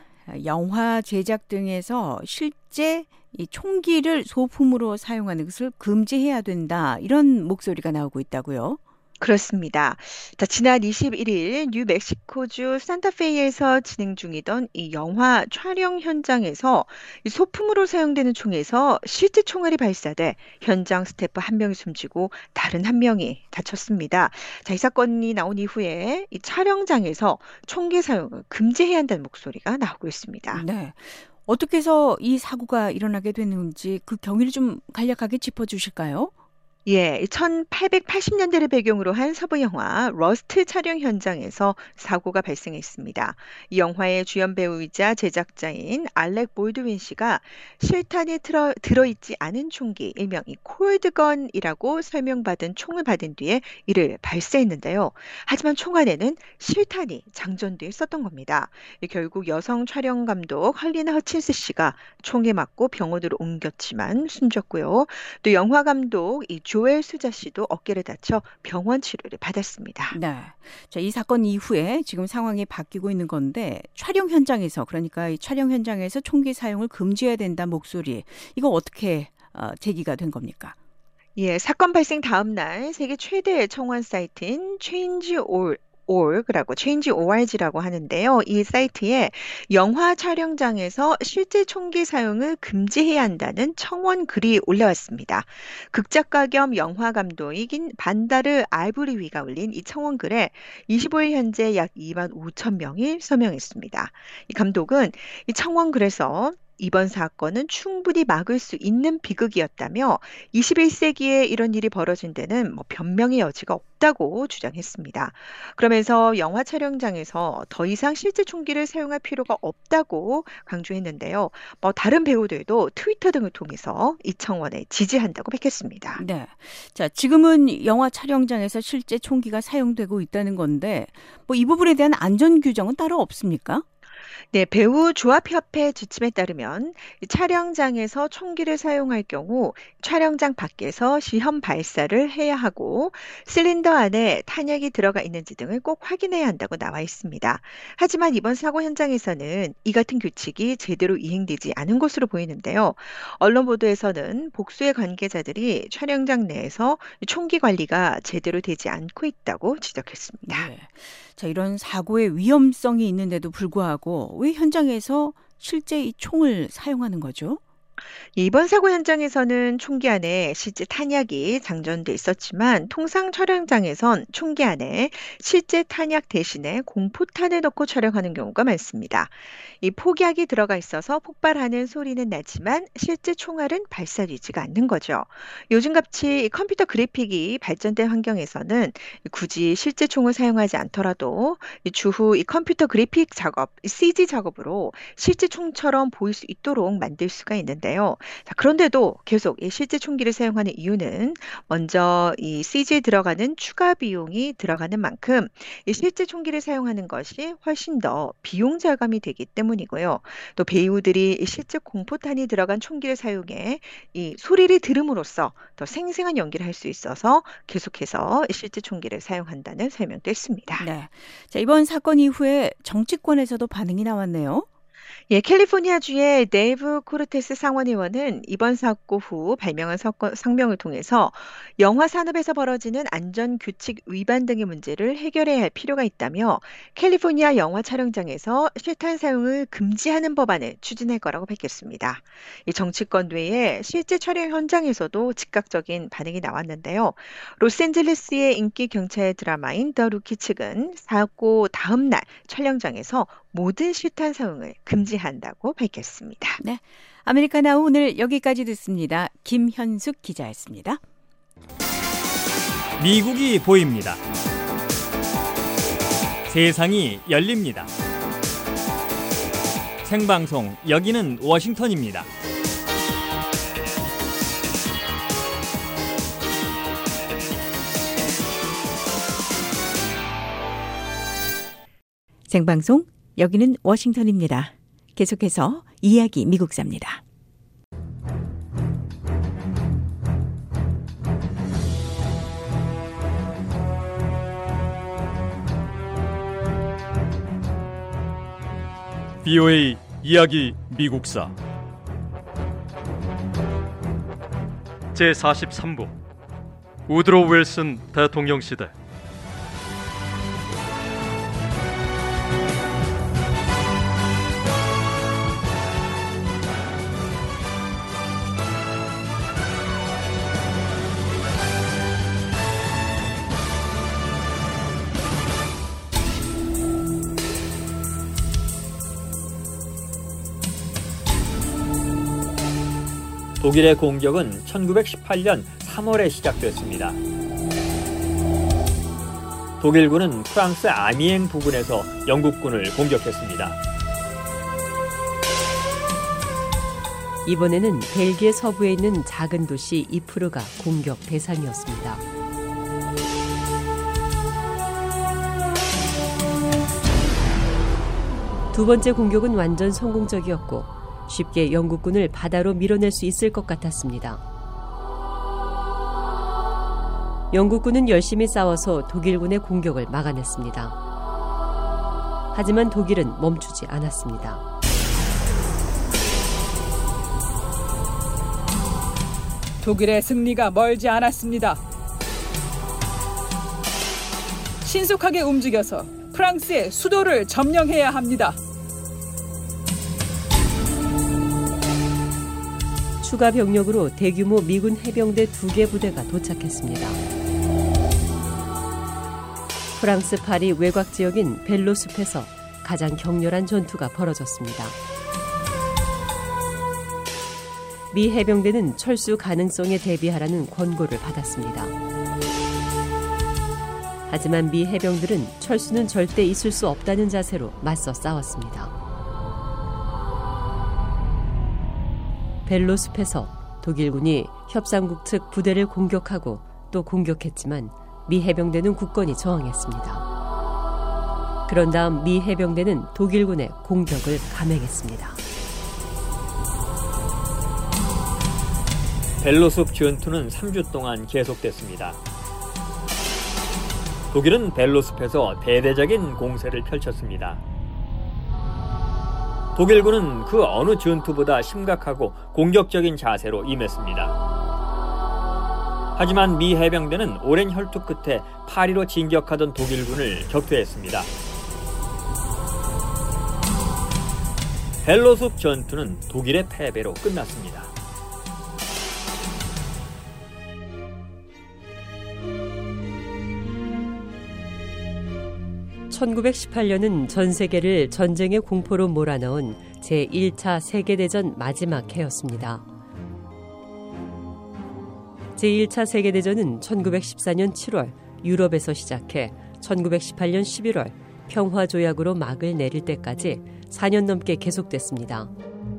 영화 제작 등에서 실제 이 총기를 소품으로 사용하는 것을 금지해야 된다. 이런 목소리가 나오고 있다고요. 그렇습니다. 자, 지난 21일 뉴멕시코주 산타페이에서 진행 중이던 이 영화 촬영 현장에서 이 소품으로 사용되는 총에서 실제 총알이 발사돼 현장 스태프 한 명이 숨지고 다른 한 명이 다쳤습니다. 자, 이 사건이 나온 이후에 이 촬영장에서 총기 사용을 금지해야 한다는 목소리가 나오고 있습니다. 네. 어떻게 해서 이 사고가 일어나게 됐는지 그 경위를 좀 간략하게 짚어주실까요? 예, 1880년대를 배경으로 한 서부 영화 러스트 촬영 현장에서 사고가 발생했습니다. 이 영화의 주연 배우이자 제작자인 알렉 볼드윈 씨가 실탄이 들어있지 않은 총기, 일명 이 콜드건이라고 설명받은 총을 받은 뒤에 이를 발사했는데요. 하지만 총 안에는 실탄이 장전돼 있었던 겁니다. 결국 여성 촬영 감독 헐리나 허친스 씨가 총에 맞고 병원으로 옮겼지만 숨졌고요. 또 영화 감독 이 조엘 수자 씨도 어깨를 다쳐 병원 치료를 받았습니다. 네. 자, 이 사건 이후에 지금 상황이 바뀌고 있는 건데 촬영 현장에서 그러니까 이 촬영 현장에서 총기 사용을 금지해야 된다 목소리 이거 어떻게 제기가 된 겁니까? 예, 사건 발생 다음 날 세계 최대 청원 사이트인 change.org라고 하는데요. 이 사이트에 영화 촬영장에서 실제 총기 사용을 금지해야 한다는 청원 글이 올라왔습니다. 극작가 겸 영화 감독인 반다르 알브리위가 올린 이 청원 글에 25일 현재 약 2만 5천 명이 서명했습니다. 이 감독은 이 청원 글에서 이번 사건은 충분히 막을 수 있는 비극이었다며 21세기에 이런 일이 벌어진 데는 변명의 여지가 없다고 주장했습니다. 그러면서 영화 촬영장에서 더 이상 실제 총기를 사용할 필요가 없다고 강조했는데요. 다른 배우들도 트위터 등을 통해서 이 청원에 지지한다고 밝혔습니다. 네. 자, 지금은 영화 촬영장에서 실제 총기가 사용되고 있다는 건데 이 부분에 대한 안전 규정은 따로 없습니까? 네, 배우조합협회 지침에 따르면 이 촬영장에서 총기를 사용할 경우 촬영장 밖에서 시험 발사를 해야 하고 실린더 안에 탄약이 들어가 있는지 등을 꼭 확인해야 한다고 나와 있습니다. 하지만 이번 사고 현장에서는 이 같은 규칙이 제대로 이행되지 않은 것으로 보이는데요. 언론 보도에서는 복수의 관계자들이 촬영장 내에서 총기 관리가 제대로 되지 않고 있다고 지적했습니다. 네. 자, 이런 사고의 위험성이 있는데도 불구하고 왜 현장에서 실제 이 총을 사용하는 거죠? 이번 사고 현장에서는 총기 안에 실제 탄약이 장전돼 있었지만 통상 촬영장에선 총기 안에 실제 탄약 대신에 공포탄을 넣고 촬영하는 경우가 많습니다. 이 폭약이 들어가 있어서 폭발하는 소리는 나지만 실제 총알은 발사되지가 않는 거죠. 요즘같이 컴퓨터 그래픽이 발전된 환경에서는 굳이 실제 총을 사용하지 않더라도 주후 이 컴퓨터 그래픽 작업, CG 작업으로 실제 총처럼 보일 수 있도록 만들 수가 있는데요. 자, 그런데도 계속 이 실제 총기를 사용하는 이유는 먼저 이 CG에 들어가는 추가 비용이 들어가는 만큼 이 실제 총기를 사용하는 것이 훨씬 더 비용 절감이 되기 때문이고요. 또 배우들이 이 실제 공포탄이 들어간 총기를 사용해 이 소리를 들음으로써 더 생생한 연기를 할 수 있어서 계속해서 실제 총기를 사용한다는 설명도 했습니다. 네. 자, 이번 사건 이후에 정치권에서도 반응이 나왔네요. 예, 캘리포니아주의 데이브 코르테스 상원의원은 이번 사고 후 발명한 성명을 통해서 영화 산업에서 벌어지는 안전규칙 위반 등의 문제를 해결해야 할 필요가 있다며 캘리포니아 영화 촬영장에서 실탄 사용을 금지하는 법안을 추진할 거라고 밝혔습니다. 이 정치권 외에 실제 촬영 현장에서도 즉각적인 반응이 나왔는데요. 로스앤젤레스의 인기 경찰 드라마인 더 루키 측은 사고 다음 날 촬영장에서 모든 실탄 사용을 금지한다고 밝혔습니다. 네, 아메리카나우 오늘 여기까지 듣습니다. 김현숙 기자였습니다. 미국이 보입니다. 세상이 열립니다. 생방송 여기는 워싱턴입니다. 생방송 여기는 워싱턴입니다. 계속해서 이야기 미국사입니다. VOA 이야기 미국사 제43부 우드로 윌슨 대통령 시대. 독일의 공격은 1918년 3월에 시작됐습니다. 독일군은 프랑스 아미엥 부근에서 영국군을 공격했습니다. 이번에는 벨기에 서부에 있는 작은 도시 이프르가 공격 대상이었습니다. 두 번째 공격은 완전 성공적이었고 쉽게 영국군을 바다로 밀어낼 수 있을 것 같았습니다. 영국군은 열심히 싸워서 독일군의 공격을 막아냈습니다. 하지만 독일은 멈추지 않았습니다. 독일의 승리가 멀지 않았습니다. 신속하게 움직여서 프랑스의 수도를 점령해야 합니다. 추가 병력으로 대규모 미군 해병대 2개 부대가 도착했습니다. 프랑스 파리 외곽 지역인 벨로 숲에서 가장 격렬한 전투가 벌어졌습니다. 미 해병대는 철수 가능성에 대비하라는 권고를 받았습니다. 하지만 미 해병들은 철수는 절대 있을 수 없다는 자세로 맞서 싸웠습니다. 벨로 숲에서 독일군이 협상국 측 부대를 공격하고 또 공격했지만 미 해병대는 굳건히 저항했습니다. 그런 다음 미 해병대는 독일군의 공격을 감행했습니다. 벨로숲 전투는 3주 동안 계속됐습니다. 독일은 벨로숲에서 대대적인 공세를 펼쳤습니다. 독일군은 그 어느 전투보다 심각하고 공격적인 자세로 임했습니다. 하지만 미 해병대는 오랜 혈투 끝에 파리로 진격하던 독일군을 격퇴했습니다. 벨로숲 전투는 독일의 패배로 끝났습니다. (1918년은) 전 세계를 전쟁의 공포로 몰아넣은 제1차 세계대전 마지막 해였습니다. 제1차 세계대전은 1914년 7월 유럽에서 시작해 1918년 11월 평화조약으로 막을 내릴 때까지 4년 넘게 계속됐습니다.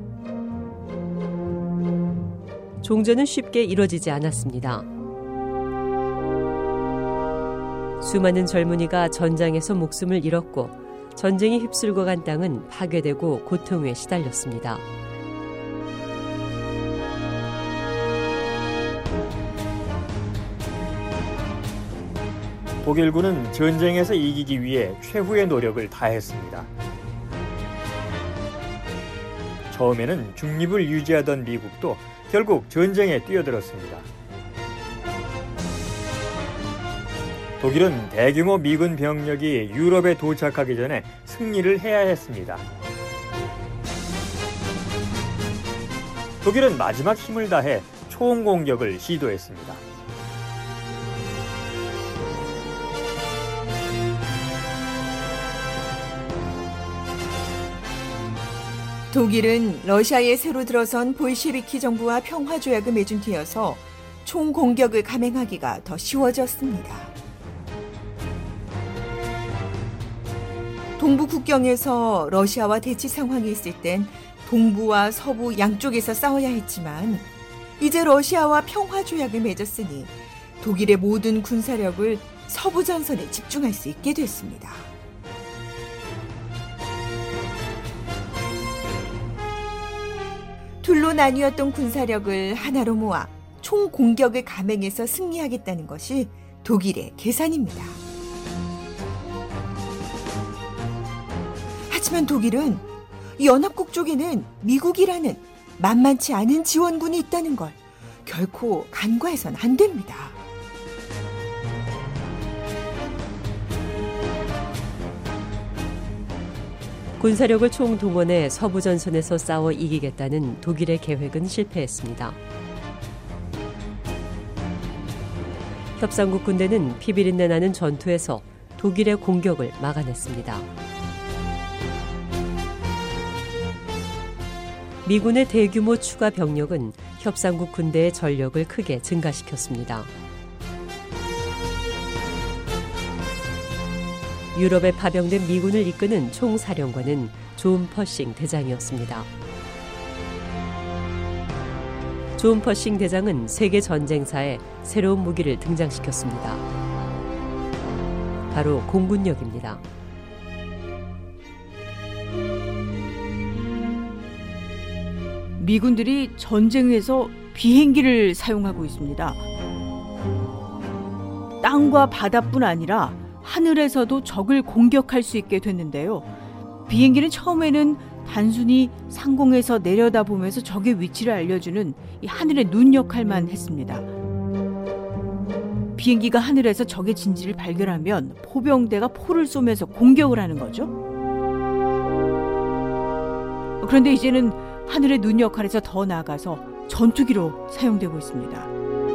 종전은 쉽게 이뤄지지 않았습니다. 수많은 젊은이가 전장에서 목숨을 잃었고 전쟁이 휩쓸고 간 땅은 파괴되고 고통에 시달렸습니다. 독일군은 전쟁에서 이기기 위해 최후의 노력을 다했습니다. 처음에는 중립을 유지하던 미국도 결국 전쟁에 뛰어들었습니다. 독일은 대규모 미군 병력이 유럽에 도착하기 전에 승리를 해야 했습니다. 독일은 마지막 힘을 다해 총공격을 시도했습니다. 독일은 러시아에 새로 들어선 볼셰비키 정부와 평화조약을 맺은 뒤여서 총공격을 감행하기가 더 쉬워졌습니다. 동부 국경에서 러시아와 대치 상황이 있을 땐 동부와 서부 양쪽에서 싸워야 했지만 이제 러시아와 평화조약을 맺었으니 독일의 모든 군사력을 서부 전선에 집중할 수 있게 됐습니다. 둘로 나뉘었던 군사력을 하나로 모아 총공격을 감행해서 승리하겠다는 것이 독일의 계산입니다. 하지만 독일은 연합국 쪽에는 미국이라는 만만치 않은 지원군이 있다는 걸 결코 간과해선 안 됩니다. 군사력을 총동원해 서부 전선에서 싸워 이기겠다는 독일의 계획은 실패했습니다. 협상국 군대는 피비린내 나는 전투에서 독일의 공격을 막아냈습니다. 미군의 대규모 추가 병력은 협상국 군대의 전력을 크게 증가시켰습니다. 유럽에 파병된 미군을 이끄는 총사령관은 존 퍼싱 대장이었습니다. 존 퍼싱 대장은 세계 전쟁사에 새로운 무기를 등장시켰습니다. 바로 공군력입니다. 미군들이 전쟁에서 비행기를 사용하고 있습니다. 땅과 바다뿐 아니라 하늘에서도 적을 공격할 수 있게 됐는데요. 비행기는 처음에는 단순히 상공에서 내려다보면서 적의 위치를 알려주는 이 하늘의 눈 역할만 했습니다. 비행기가 하늘에서 적의 진지를 발견하면 포병대가 포를 쏘면서 공격을 하는 거죠. 그런데 이제는 하늘의 눈 역할에서 더 나아가서 전투기로 사용되고 있습니다.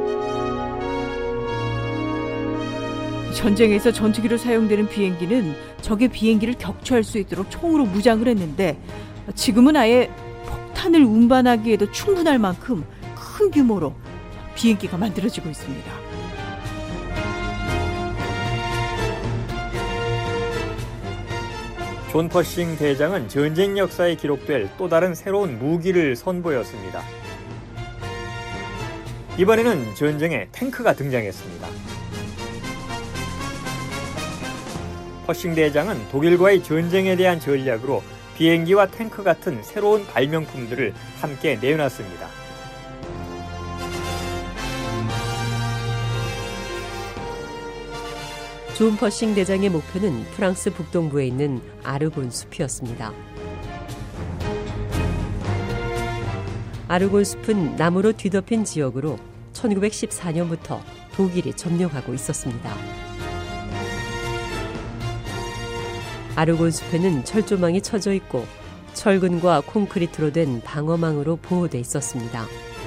전쟁에서 전투기로 사용되는 비행기는 적의 비행기를 격추할 수 있도록 총으로 무장을 했는데 지금은 아예 폭탄을 운반하기에도 충분할 만큼 큰 규모로 비행기가 만들어지고 있습니다. 존 퍼싱 대장은 전쟁 역사에 기록될 또 다른 새로운 무기를 선보였습니다. 이번에는 전쟁에 탱크가 등장했습니다. 퍼싱 대장은 독일과의 전쟁에 대한 전략으로 비행기와 탱크 같은 새로운 발명품들을 함께 내놨습니다. 존 퍼싱 대장의 목표는 프랑스 북동부에 있는 아르곤 숲이었습니다. 아르곤 숲은 나무로 뒤덮인 지역으로 1914년부터 독일이 점령하고 있었습니다. 아르곤 숲에는 철조망이 쳐져 있고 철근과 콘크리트로 된 방어망으로 보호돼 있었습니다.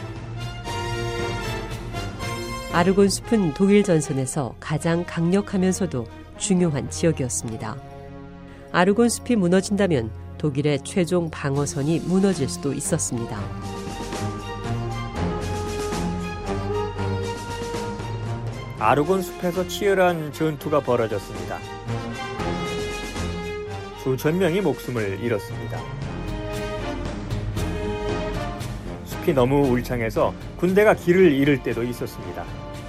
아르곤 숲은 독일 전선에서 가장 강력하면서도 중요한 지역이었습니다. 아르곤 숲이 무너진다면 독일의 최종 방어선이 무너질 수도 있었습니다. 아르곤 숲에서 치열한 전투가 벌어졌습니다. 수천 명이 목숨을 잃었습니다. 숲이 너무 울창해서 군대가 길을 잃을 때도 있었습니다.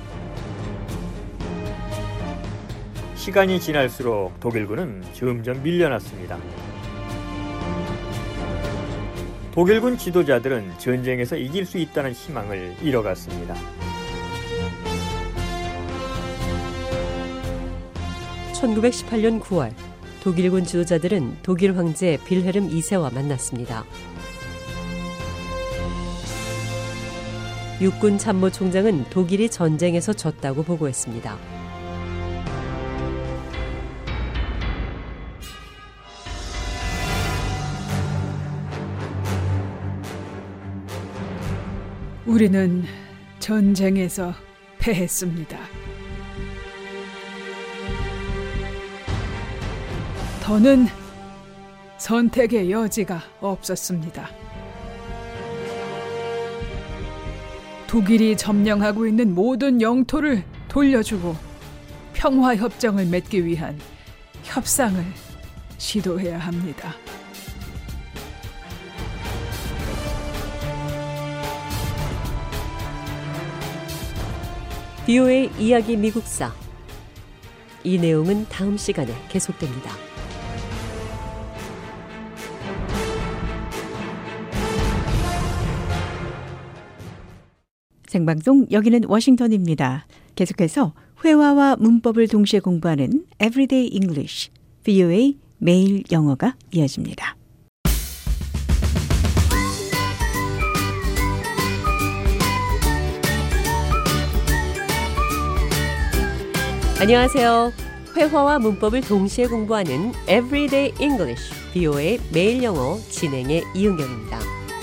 시간이 지날수록 독일군은 점점 밀려났습니다. 독일군 지도자들은 전쟁에서 이길 수 있다는 희망을 잃어갔습니다. 1918년 9월 독일군 지도자들은 독일 황제 빌헬름 2세와 만났습니다. 육군 참모총장은 독일이 전쟁에서 졌다고 보고했습니다. 우리는 전쟁에서 패했습니다. 더는 선택의 여지가 없었습니다. 독일이 점령하고 있는 모든 영토를 돌려주고 평화협정을 맺기 위한 협상을 시도해야 합니다. VOA 이야기 미국사. 이 내용은 다음 시간에 계속됩니다. 생방송 여기는 워싱턴입니다. 계속해서 회화와 문법을 동시에 공부하는 Everyday English, VOA 매일 영어가 이어집니다. 안녕하세요. 회화와 문법을 동시에 공부하는 Everyday English, VOA 매일 영어 진행의 이은경입니다.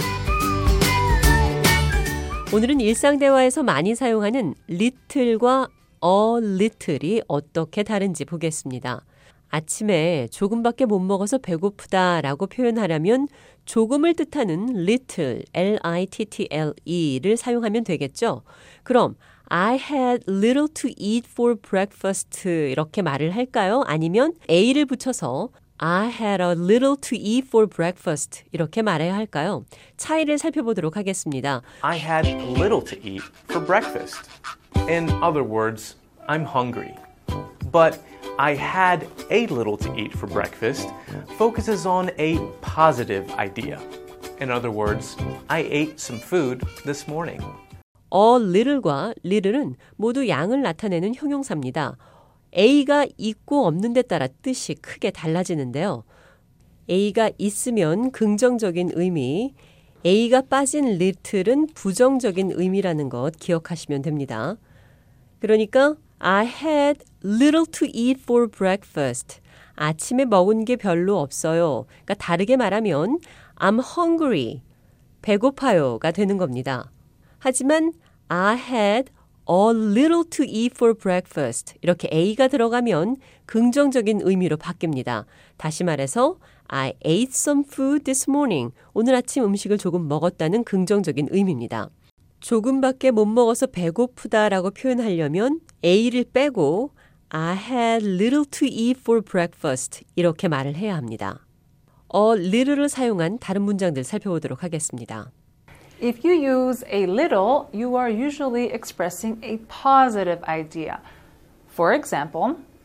오늘은 일상 대화에서 많이 사용하는 little과 a little이 어떻게 다른지 보겠습니다. 아침에 조금밖에 못 먹어서 배고프다라고 표현하려면 조금을 뜻하는 little, L-I-T-T-L-E를 사용하면 되겠죠. 그럼 I had little to eat for breakfast 이렇게 말을 할까요? 아니면 A를 붙여서 I had a little to eat for breakfast 이렇게 말해야 할까요? 차이를 살펴보도록 하겠습니다. I had little to eat for breakfast. In other words, I'm hungry. But I had a little to eat for breakfast focuses on a positive idea. In other words, I ate some food this morning. A little과 little은 모두 양을 나타내는 형용사입니다. A가 있고 없는 데 따라 뜻이 크게 달라지는데요. A가 있으면 긍정적인 의미, A가 빠진 little은 부정적인 의미라는 것 기억하시면 됩니다. 그러니까 I had little to eat for breakfast. 아침에 먹은 게 별로 없어요. 그러니까 다르게 말하면 I'm hungry. 배고파요가 되는 겁니다. 하지만 I had a little to eat for breakfast. 이렇게 A가 들어가면 긍정적인 의미로 바뀝니다. 다시 말해서 I ate some food this morning. 오늘 아침 음식을 조금 먹었다는 긍정적인 의미입니다. 조금밖에 못 먹어서 배고프다라고 표현하려면 A를 빼고 I had little to eat for breakfast. 이렇게 말을 해야 합니다. a little를 사용한 다른 문장들 살펴보도록 하겠습니다. If you use a little, you are usually expressing a positive idea. For example,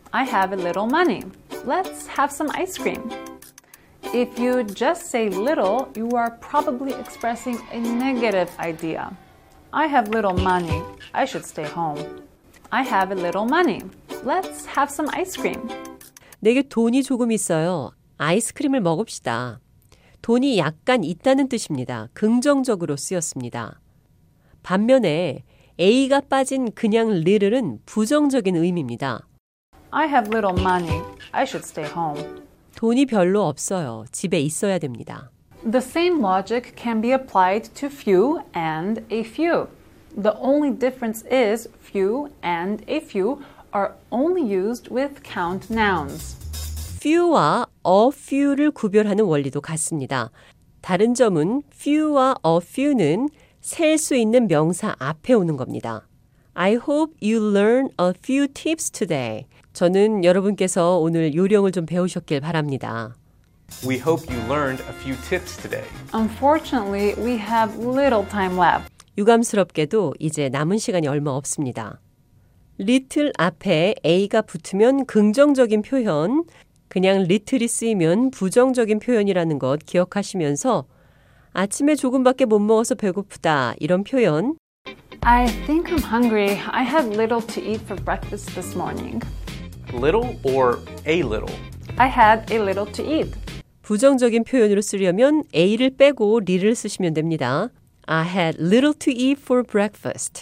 I have a little money. Let's have some ice cream. If you just say little, you are probably expressing a negative idea. I have little money. I should stay home. I have a little money. Let's have some ice cream. 내게 돈이 조금 있어요. 아이스크림을 먹읍시다. 돈이 약간 있다는 뜻입니다. 긍정적으로 쓰였습니다. 반면에 A가 빠진 그냥 little은 부정적인 의미입니다. I have little money. I should stay home. 돈이 별로 없어요. 집에 있어야 됩니다. The same logic can be applied to few and a few. The only difference is few and a few are only used with count nouns. few와 a few를 구별하는 원리도 같습니다. 다른 점은 few와 a few는 셀 수 있는 명사 앞에 오는 겁니다. I hope you learn a few tips today. 저는 여러분께서 오늘 요령을 좀 배우셨길 바랍니다. We hope you learned a few tips today. Unfortunately, we have little time left. 유감스럽게도 이제 남은 시간이 얼마 없습니다. little 앞에 a가 붙으면 긍정적인 표현, 그냥 little이 쓰이면 부정적인 표현이라는 것 기억하시면서 아침에 조금밖에 못 먹어서 배고프다 이런 표현 I think I'm hungry. I had little to eat for breakfast this morning. Little or a little? I had a little to eat. 부정적인 표현으로 쓰려면 a를 빼고 little를 쓰시면 됩니다. I had little to eat for breakfast.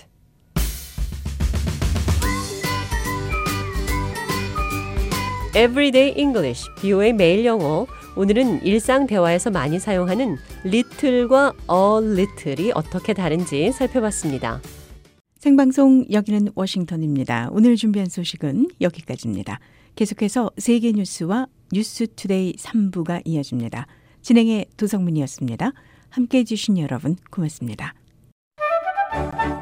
Everyday English, BO의 매일 영어. 오늘은 일상 대화에서 많이 사용하는 little과 a little이 어떻게 다른지 살펴봤습니다. 생방송 여기는 워싱턴입니다. 오늘 준비한 소식은 여기까지입니다. 계속해서 세계 뉴스와 뉴스투데이 3부가 이어집니다. 진행의 도성문이었습니다. 함께해 주신 여러분 고맙습니다.